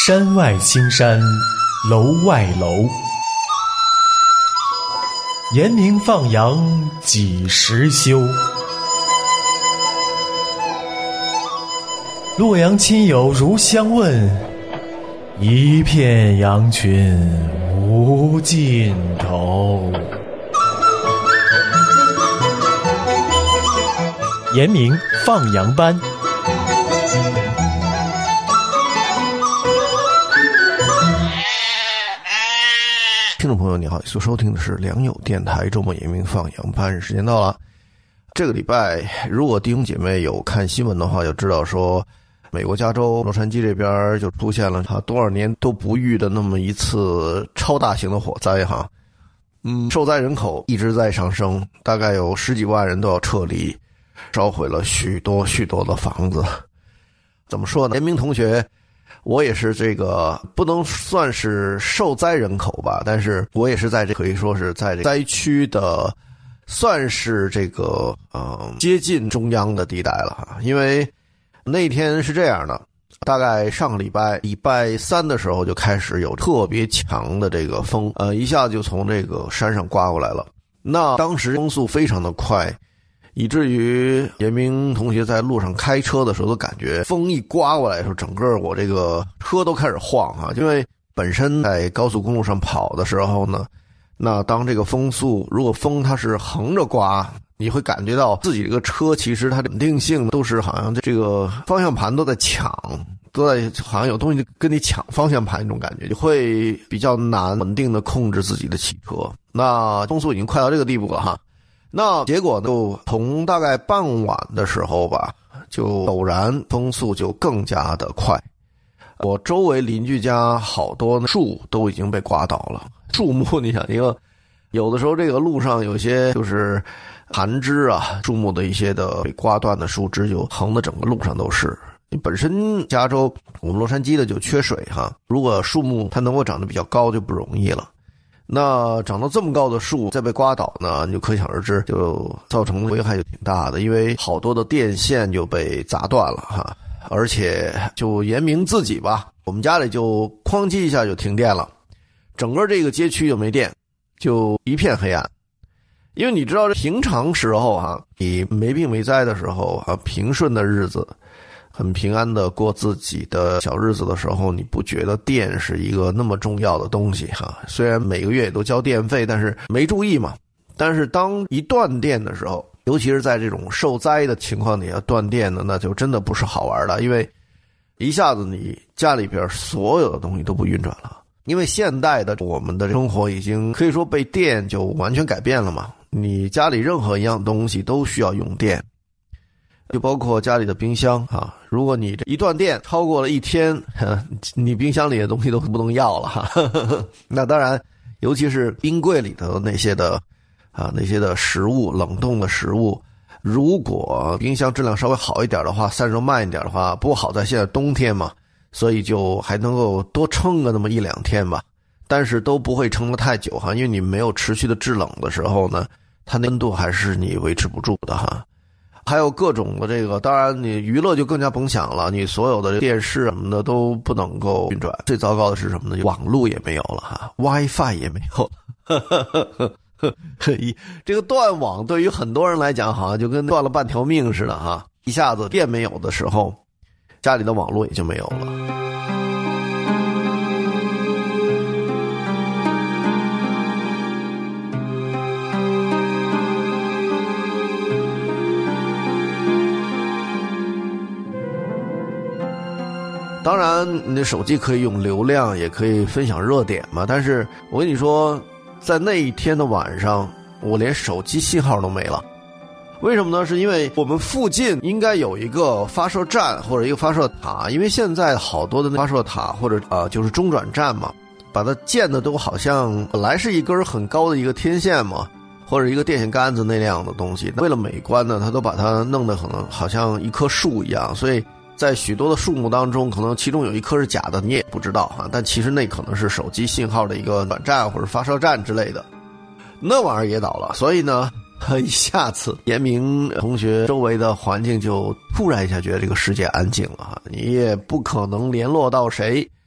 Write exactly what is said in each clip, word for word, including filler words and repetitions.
山外青山楼外楼，严明放羊几时休？洛阳亲友如相问，一片羊群无尽头。严明放羊班。 听众朋友你好，所收听的是良友电台周末严明放羊班，时间到了。这个礼拜如果弟兄姐妹有看新闻的话，就知道说美国加州洛杉矶这边就出现了他多少年都不遇的那么一次超大型的火灾哈。嗯，受灾人口一直在上升，大概有十几万人都要撤离，烧毁了许多许多的房子。怎么说呢？严明同学，我也是这个不能算是受灾人口吧，但是我也是在这可以说是在这灾区的，算是这个呃接近中央的地带了哈。因为那天是这样的，大概上个礼拜礼拜三的时候就开始有特别强的这个风，呃，一下就从这个山上刮过来了。那当时风速非常的快，以至于严明同学在路上开车的时候都感觉风一刮过来的时候，整个我这个车都开始晃啊。因为本身在高速公路上跑的时候呢，那当这个风速如果风它是横着刮，你会感觉到自己这个车其实它的稳定性都是好像这个方向盘都在抢，都在好像有东西跟你抢方向盘，那种感觉就会比较难稳定的控制自己的汽车。那风速已经快到这个地步了哈。那结果就从大概傍晚的时候吧，就陡然风速就更加的快。我周围邻居家好多树都已经被刮倒了。树木你想一个，有的时候这个路上有些就是残枝啊，树木的一些的被刮断的树枝就横的整个路上都是。本身加州我们洛杉矶的就缺水哈，如果树木它能够长得比较高就不容易了。那长到这么高的树再被刮倒呢，你就可想而知，就造成危害就挺大的，因为好多的电线就被砸断了哈。而且就严明自己吧，我们家里就哐叽一下就停电了，整个这个街区就没电，就一片黑暗。因为你知道平常时候哈，你没病没灾的时候啊，平顺的日子，很平安的过自己的小日子的时候，你不觉得电是一个那么重要的东西哈？虽然每个月也都交电费，但是没注意嘛。但是当一断电的时候，尤其是在这种受灾的情况底下断电呢，那就真的不是好玩的，因为一下子你家里边所有的东西都不运转了。因为现代的我们的生活已经可以说被电就完全改变了嘛，你家里任何一样东西都需要用电。就包括家里的冰箱啊，如果你这一断电超过了一天，你冰箱里的东西都不能要了哈。那当然，尤其是冰柜里头那些的啊那些的食物，冷冻的食物，如果冰箱质量稍微好一点的话，散热慢一点的话，不过好在现在冬天嘛，所以就还能够多撑个那么一两天吧。但是都不会撑得太久哈，因为你没有持续的制冷的时候呢，它那温度还是你维持不住的哈。还有各种的这个，当然你娱乐就更加甭想了，你所有的电视什么的都不能够运转。最糟糕的是什么呢？网络也没有了哈 ，WiFi 也没有了。这个断网对于很多人来讲，好像就跟断了半条命似的哈。一下子电没有的时候，家里的网络也就没有了。当然你的手机可以用流量，也可以分享热点嘛，但是我跟你说，在那一天的晚上，我连手机信号都没了。为什么呢？是因为我们附近应该有一个发射站或者一个发射塔，因为现在好多的发射塔或者啊、呃、就是中转站嘛，把它建的都好像本来是一根很高的一个天线嘛，或者一个电线杆子那样的东西，为了美观呢，它都把它弄得可能好像一棵树一样，所以在许多的树木当中，可能其中有一棵是假的，你也不知道哈。但其实那可能是手机信号的一个转站或者发射站之类的，那玩意儿也倒了。所以呢，一下子严明同学周围的环境就突然一下觉得这个世界安静了哈，你也不可能联络到谁。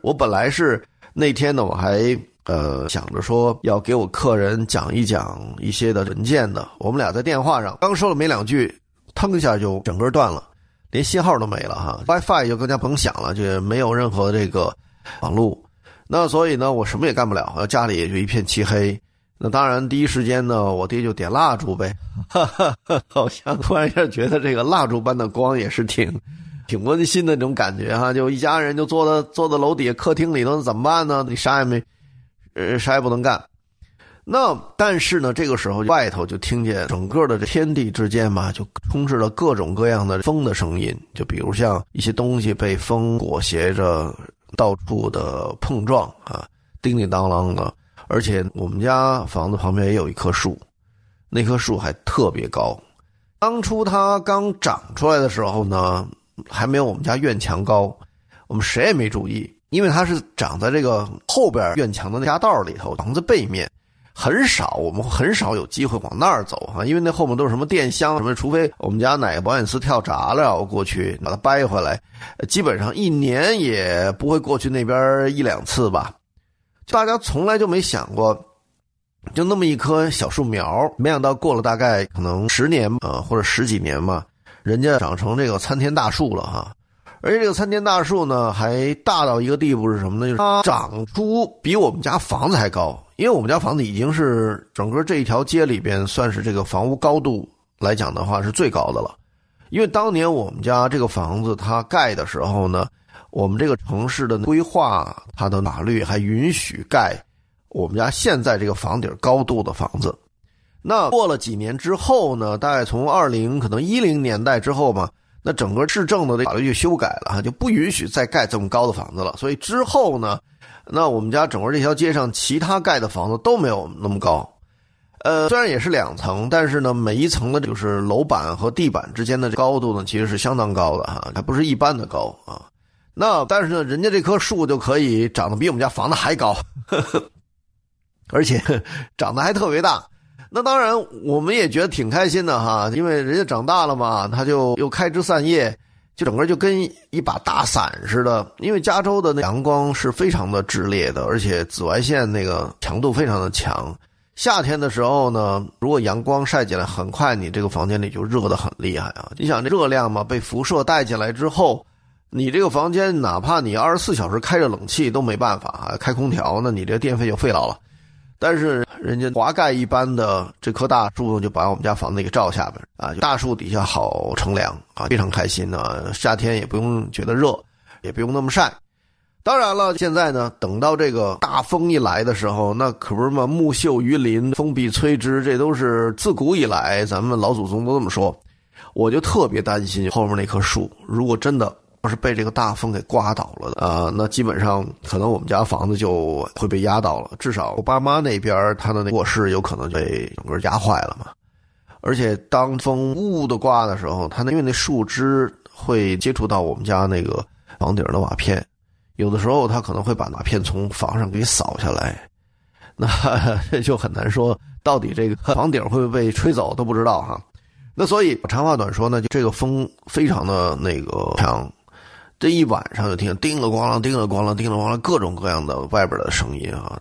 我本来是那天呢，我还呃想着说要给我客人讲一讲一些的文件的。我们俩在电话上刚说了没两句，腾一下就整个断了，连信号都没了哈 ，WiFi 就更加甭想了，就没有任何这个网络。那所以呢，我什么也干不了，家里也就一片漆黑。那当然，第一时间呢，我爹就点蜡烛呗，哈哈哈，好像突然一下觉得这个蜡烛般的光也是挺挺温馨的那种感觉哈。就一家人就坐在坐在楼底下客厅里头，怎么办呢？你啥也没，呃，啥也不能干。那但是呢，这个时候外头就听见整个的这天地之间嘛，就充斥了各种各样的风的声音，就比如像一些东西被风裹挟着到处的碰撞啊，叮叮当啷的。而且我们家房子旁边也有一棵树，那棵树还特别高。当初它刚长出来的时候呢，还没有我们家院墙高，我们谁也没注意，因为它是长在这个后边院墙的那夹道里头，房子背面很少，我们很少有机会往那儿走啊，因为那后面都是什么电箱什么，除非我们家哪个保险丝跳闸了，我过去把它掰回来，基本上一年也不会过去那边一两次吧。大家从来就没想过，就那么一棵小树苗，没想到过了大概可能十年呃或者十几年嘛，人家长成这个参天大树了哈。而且这个参天大树呢，还大到一个地步是什么呢？就是它长出比我们家房子还高，因为我们家房子已经是整个这一条街里边算是这个房屋高度来讲的话是最高的了。因为当年我们家这个房子它盖的时候呢，我们这个城市的规划，它的法律还允许盖我们家现在这个房顶高度的房子。那过了几年之后呢，大概从二零可能一零年代之后嘛，那整个市政的法律就修改了，就不允许再盖这么高的房子了。所以之后呢，那我们家整个这条街上其他盖的房子都没有那么高。呃，虽然也是两层，但是呢，每一层的就是楼板和地板之间的高度呢，其实是相当高的哈，它不是一般的高啊。那但是呢，人家这棵树就可以长得比我们家房子还高，呵呵，而且长得还特别大。那当然我们也觉得挺开心的哈，因为人家长大了嘛，他就又开枝散叶，就整个就跟一把大伞似的。因为加州的那阳光是非常的炽烈的，而且紫外线那个强度非常的强。夏天的时候呢，如果阳光晒进来，很快你这个房间里就热得很厉害啊。你想这热量嘛，被辐射带进来之后，你这个房间哪怕你二十四小时开着冷气都没办法啊，开空调那你这电费就费老了。但是人家华盖一般的这棵大树就把我们家房子给罩下边啊，就大树底下好乘凉啊，非常开心啊。夏天也不用觉得热，也不用那么晒。当然了，现在呢，等到这个大风一来的时候，那可不是嘛，木秀于林，风必摧之，这都是自古以来咱们老祖宗都这么说。我就特别担心后面那棵树，如果真的要是被这个大风给刮倒了的啊、呃，那基本上可能我们家房子就会被压倒了，至少我爸妈那边他的那卧室有可能就被整个压坏了嘛。而且当风呜的刮的时候，它因为那树枝会接触到我们家那个房顶的瓦片，有的时候它可能会把瓦片从房上给扫下来，那就很难说到底这个房顶会不会被吹走都不知道哈。那所以长话短说呢，就这个风非常的那个强，这一晚上就听叮了咣啷叮了咣啷叮了咣啷各种各样的外边的声音啊。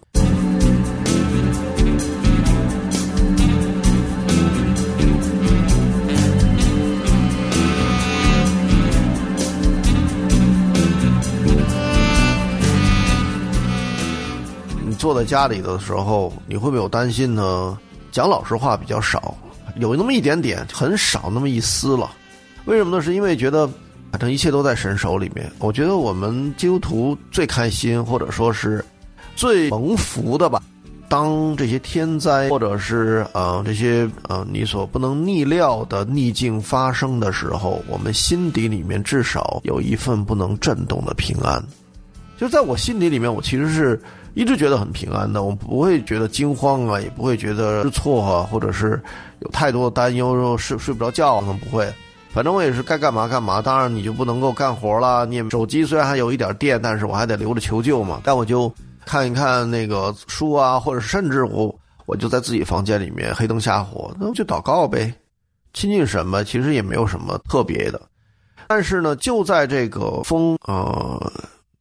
你坐在家里的时候，你会不会有担心呢？讲老实话比较少，有那么一点点，很少那么一丝了。为什么呢？是因为觉得反正一切都在神手里面。我觉得我们基督徒最开心，或者说是最蒙福的吧。当这些天灾或者是呃这些呃你所不能逆料的逆境发生的时候，我们心底里面至少有一份不能震动的平安。就在我心底里面，我其实是一直觉得很平安的，我不会觉得惊慌啊，也不会觉得失措啊，或者是有太多的担忧，睡睡不着觉，可能不会。反正我也是该干嘛干嘛，当然你就不能够干活了，你也手机虽然还有一点电，但是我还得留着求救嘛。但我就看一看那个书啊，或者甚至我我就在自己房间里面黑灯瞎火，那就祷告呗，亲近神吧，其实也没有什么特别的。但是呢，就在这个风呃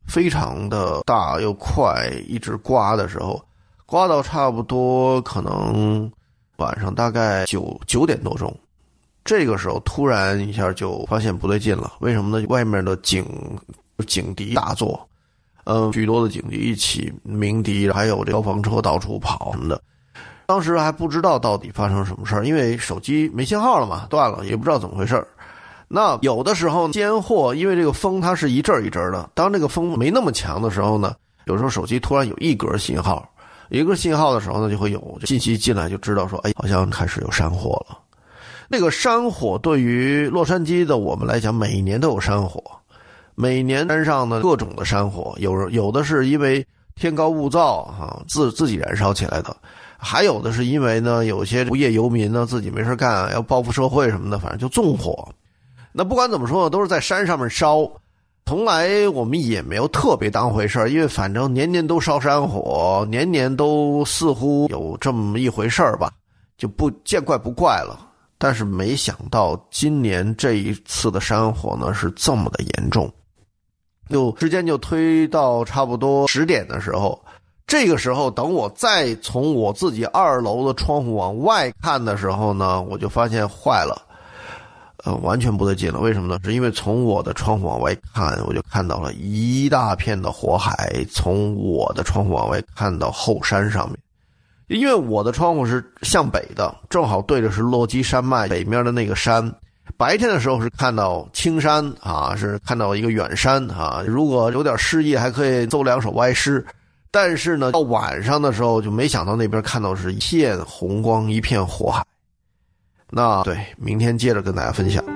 非常的大又快，一直刮的时候，刮到差不多可能晚上大概九九点多钟，这个时候突然一下就发现不对劲了。为什么呢？外面的警警笛大作，嗯，许多的警笛一起鸣笛，还有这消防车到处跑什么的。当时还不知道到底发生什么事儿，因为手机没信号了嘛，断了，也不知道怎么回事儿。那有的时候间货，因为这个风它是一阵一阵的，当这个风没那么强的时候呢，有时候手机突然有一格信号，有一格信号的时候呢，就会有信息进来，就知道说，哎，好像开始有山火了。那个山火对于洛杉矶的我们来讲，每年都有山火，每年山上的各种的山火，有有的是因为天高物燥啊，自自己燃烧起来的。还有的是因为呢，有些无业游民呢自己没事干，要报复社会什么的，反正就纵火。那不管怎么说呢，都是在山上面烧，从来我们也没有特别当回事，因为反正年年都烧山火，年年都似乎有这么一回事儿吧，就不见怪不怪了。但是没想到今年这一次的山火呢是这么的严重，就时间就推到差不多十点的时候。这个时候等我再从我自己二楼的窗户往外看的时候呢，我就发现坏了，呃，完全不对劲了。为什么呢？是因为从我的窗户往外看，我就看到了一大片的火海，从我的窗户往外看到后山上面。因为我的窗户是向北的，正好对着是落基山脉北面的那个山。白天的时候是看到青山啊，是看到一个远山啊，如果有点诗意还可以奏两首歪诗。但是呢，到晚上的时候就没想到那边看到是一片红光，一片火海。那对，明天接着跟大家分享。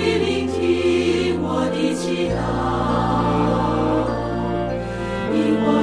你我